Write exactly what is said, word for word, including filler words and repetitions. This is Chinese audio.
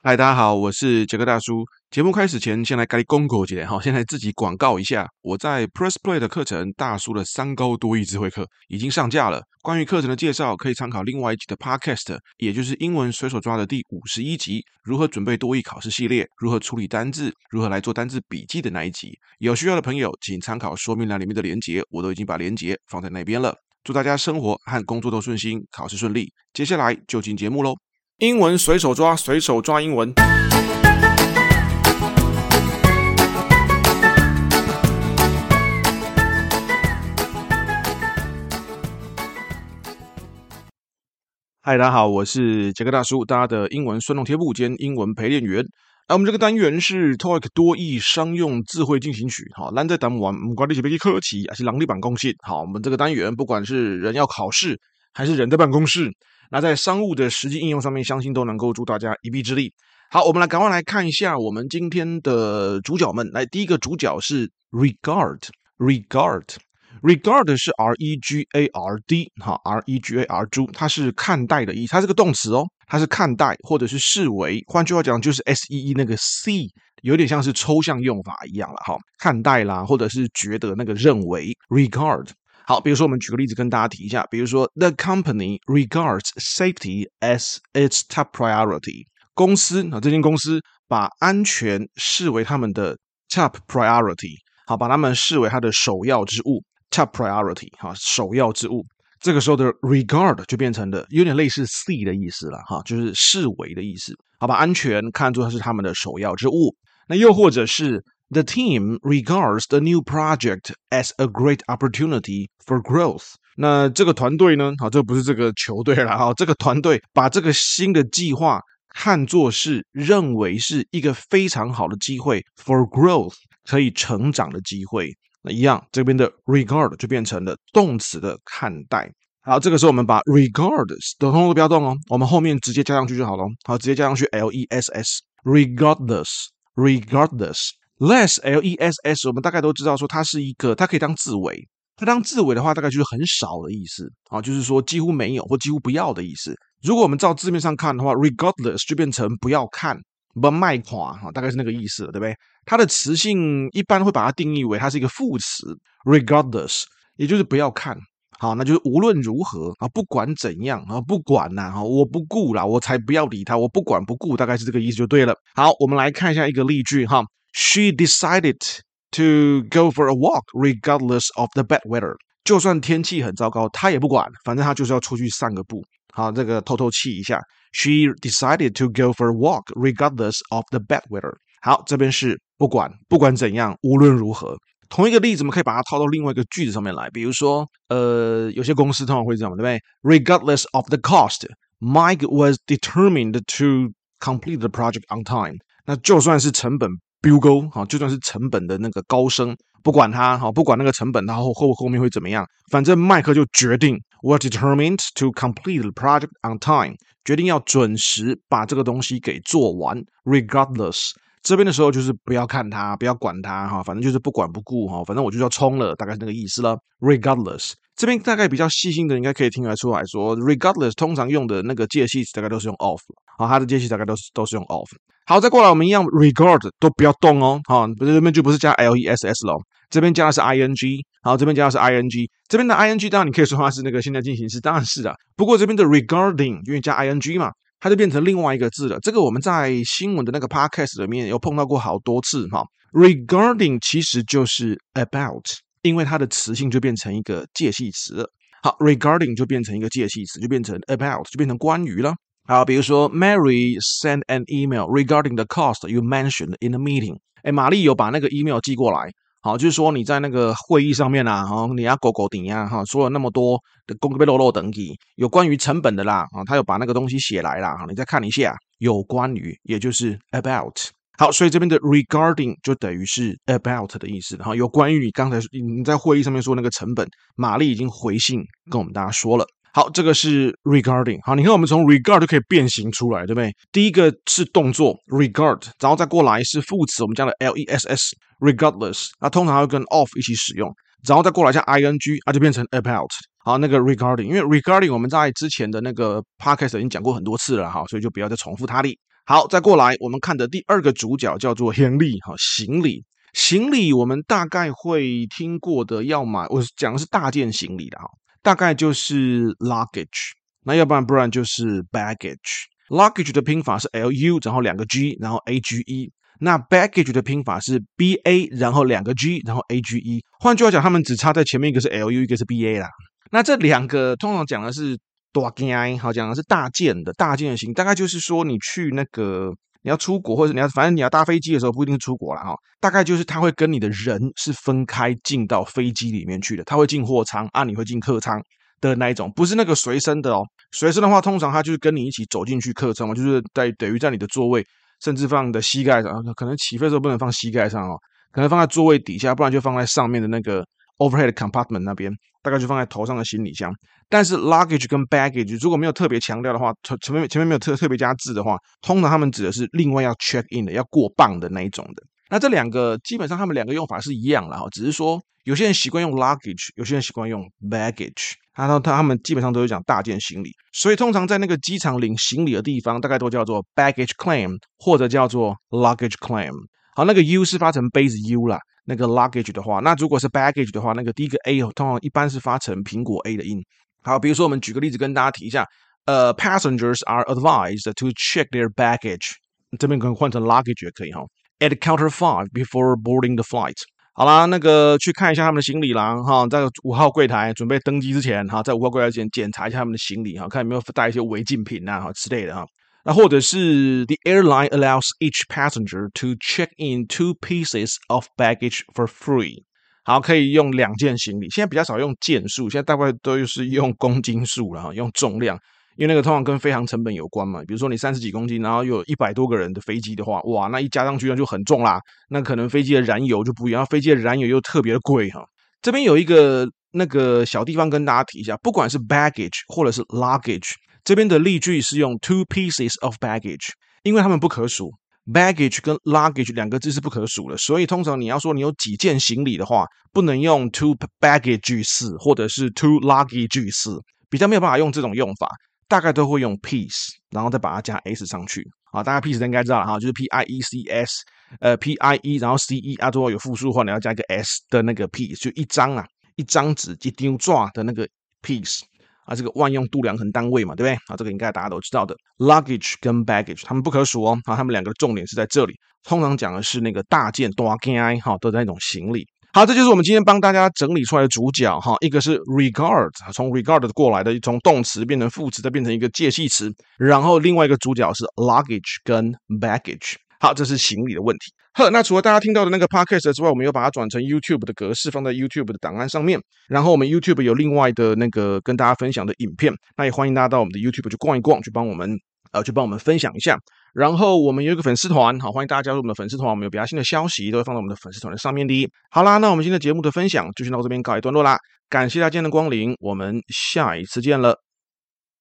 嗨，大家好，我是杰克大叔。节目开始前，先来给你公告一下哈，先来自己广告一下。我在 Press Play 的课程，大叔的三高多益智慧课已经上架了。关于课程的介绍，可以参考另外一集的 Podcast， 也就是英文随手抓的第五十一集，如何准备多益考试系列，如何处理单字，如何来做单字笔记的那一集。有需要的朋友，请参考说明栏里面的连结，我都已经把连结放在那边了。祝大家生活和工作都顺心，考试顺利。接下来就进节目喽。英文随手抓，随手抓英文。嗨，大家好，我是杰克大叔，大家的英文顺动贴布兼英文陪练员。啊，我们这个单元是 T O E I C 多益商用智慧进行曲。好，咱在谈完，不管你是要去考试还是人在办公室，好，我们这个单元不管是人要考试还是人在办公室，那在商务的实际应用上面，相信都能够助大家一臂之力。好，我们来赶快来看一下我们今天的主角们。来，第一个主角是 regard，regard。regard 是 R E G A R D 哈 R E G A R D 它是看待的意思，它是个动词哦，它是看待或者是视为，换句话讲就是 S E E 那个 see 有点像是抽象用法一样了哈，看待啦，或者是觉得那个认为 regard。好，比如说我们举个例子跟大家提一下，比如说 The company regards safety as its top priority。公司啊，这间公司把安全视为他们的 top priority， 好，把他们视为他的首要之务 top priority， 哈，首要之务。这个时候的 regard 就变成了有点类似 see 的意思了，哈，就是视为的意思，好，把安全看作是他们的首要之务。那又或者是 The team regards the new project as a great opportunity for growth。那这个团队呢，好，这不是这个球队了，哈，这个团队把这个新的计划看作是认为是一个非常好的机会 for growth， 可以成长的机会。那一样，这边的 regard 就变成了动词的看待。好，这个时候我们把 regard 的通通都不要动哦，我们后面直接加上去就好了。好，直接加上去 L E S S regardless regardless less L E S S 我们大概都知道说它是一个，它可以当字尾，它当字尾的话大概就是很少的意思，好，就是说几乎没有或几乎不要的意思。如果我们照字面上看的话 regardless 就变成不要看不卖垮，大概是那个意思了，对不对？它的词性一般会把它定义为它是一个副词 regardless， 也就是不要看，好，那就是无论如何啊，不管怎样啊，不管啦，我不顾啦，我才不要理他，我不管不顾，大概是这个意思就对了。好，我们来看一下一个例句哈 ，She decided to go for a walk regardless of the bad weather。就算天气很糟糕，她也不管，反正她就是要出去散个步。好，这个透透气一下。She decided to go for a walk regardless of the bad weather。好，这边是不管，不管怎样，无论如何。同一个例子，我们可以把它套到另外一个句子上面来。比如说，呃，有些公司通常会这样，对不对 ？Regardless of the cost, Mike was determined to complete the project on time。那就算是成本飙高，好，就算是成本的那个高升，不管它，好，不管那个成本，它后后后面会怎么样，反正麦克就决定 was determined to complete the project on time， 决定要准时把这个东西给做完 ，regardless。这边的时候就是不要看它，不要管它，哈，反正就是不管不顾，哈，反正我就要冲了，大概是那个意思了。regardless 这边大概比较细心的应该可以听得出来说 ，regardless 通常用的那个介系词大概都是用 of， 好，它的介系词大概都是都是用 of。好，再过来我们一样 regard 都不要动哦，好，这边就不是加 L E S S 了，这边加的是 ing， 好，这边加的是 ing， 这边的 ing 当然你可以说它是那个现在进行时，当然是啊，不过这边的 regarding 因为加 ing 嘛。它就变成另外一个字了。这个我们在新闻的那个 podcast 里面有碰到过好多次哈。Regarding 其实就是 about， 因为它的词性就变成一个介系词了。好 ，regarding 就变成一个介系词，就变成 about， 就变成关于了。好，比如说 Mary sent an email regarding the cost you mentioned in the meeting。哎，玛丽有把那个 email 寄过来。好，就是说你在那个会议上面啊，哈，你要狗狗顶呀，哈，说了那么多的公被漏漏等级，有关于成本的啦，啊，他有把那个东西写来啦，哈，你再看一下，有关于，也就是 about。好，所以这边的 regarding 就等于是 about 的意思，哈，有关于你刚才你在会议上面说那个成本，玛丽已经回信跟我们大家说了。好，这个是 regarding。好，你看我们从 regard 就可以变形出来，对不对？第一个是动作 regard， 然后再过来是副词，我们加了 L E S S regardless， 那通常会跟 of 一起使用，然后再过来加 ing， 它就变成 about。好，那个 regarding， 因为 regarding 我们在之前的那个 podcast 已经讲过很多次了哈，所以就不要再重复它的。 好，再过来我们看的第二个主角叫做行李，哈，行李。行李我们大概会听过的，要么我讲的是大件行李的哈，大概就是 luggage， 那要不然不然就是 baggage。luggage 的拼法是 L U， 然后两个 G， 然后 A G E。那 baggage 的拼法是 B A， 然后两个 G， 然后 A G E。换句话讲，他们只差在前面一个是 L U， 一个是 B A 啦。那这两个通常讲的是大件，好讲的是大件的大件的型，大概就是说你去那个。你要出国，或者你要反正你要搭飞机的时候，不一定是出国了哈。大概就是他会跟你的人是分开进到飞机里面去的，他会进货舱啊，你会进客舱的那一种，不是那个随身的哦。随身的话，通常他就是跟你一起走进去客舱嘛，就是在等于在你的座位，甚至放你的膝盖上，可能起飞的时候不能放膝盖上哦，可能放在座位底下，不然就放在上面的那个 overhead compartment 那边，大概就放在头上的行李箱。但是 luggage 跟 baggage 如果没有特别强调的话，前面前面没有特特别加字的话，通常他们指的是另外要 check in 的，要过磅的那一种的。那这两个基本上他们两个用法是一样的哈，只是说有些人习惯用 luggage， 有些人习惯用 baggage。他他他们基本上都是讲大件行李，所以通常在那个机场领行李的地方，大概都叫做 baggage claim 或者叫做 luggage claim。好，那个 U 是发成杯子 U 啦。那个 luggage 的话，那如果是 baggage 的话，那个第一个 A 通常一般是发成苹果 A 的音。好，比如说我们举个例子跟大家提一下，呃 ，passengers are advised to check their baggage， 这边可能换成 luggage 也可以哈。At counter five before boarding the flight。好啦，那个去看一下他们的行李啦，哈，在五号柜台准备登机之前，哈，在五号柜台前检查一下他们的行李，哈，看有没有带一些违禁品啊，哈之类的哈。那或者是 The airline allows each passenger to check in two pieces of baggage for free。好，可以用两件行李，现在比较少用件数，现在大概都是用公斤数了哈，用重量，因为那个通常跟飞航成本有关嘛。比如说你三十几公斤，然后有一百多个人的飞机的话，哇，那一加上去那就很重啦。那可能飞机的燃油就不一样，飞机的燃油又特别的贵哈。这边有一个那个小地方跟大家提一下，不管是 baggage 或者是 luggage， 这边的例句是用 two pieces of baggage， 因为它们不可数。baggage 跟 luggage 两个字是不可数的，所以通常你要说你有几件行李的话，不能用 two baggages 或者是 two luggages， 比较没有办法用这种用法，大概都会用 piece， 然后再把它加 s 上去啊。大家 piece 应该知道了哈，就是 p i e c s， 呃 p i e 然后 c e 啊，如果有复数的话，你要加一个 s 的那个 piece， 就一张啊，一张纸一张纸的那个 piece。啊，这个万用度量衡单位嘛，对不对？啊，这个应该大家都知道的。luggage 跟 baggage 它们不可数哦，啊，它们两个的重点是在这里。通常讲的是那个大件大件哈，都是那种行李。好，这就是我们今天帮大家整理出来的主角哈，一个是 regard， 从 regard 过来的，从动词变成副词，再变成一个介系词。然后另外一个主角是 luggage 跟 baggage。好，这是行李的问题。呵，那除了大家听到的那个 podcast 之外，我们又把它转成 YouTube 的格式，放在 YouTube 的档案上面。然后我们 YouTube 有另外的那个跟大家分享的影片，那也欢迎大家到我们的 YouTube 去逛一逛，去帮我们呃去帮我们分享一下。然后我们有一个粉丝团，好，欢迎大家加入我们的粉丝团，我们有比较新的消息都会放在我们的粉丝团的上面的。好啦，那我们今天的节目的分享就先到这边告一段落啦，感谢大家今天的光临，我们下一次见了。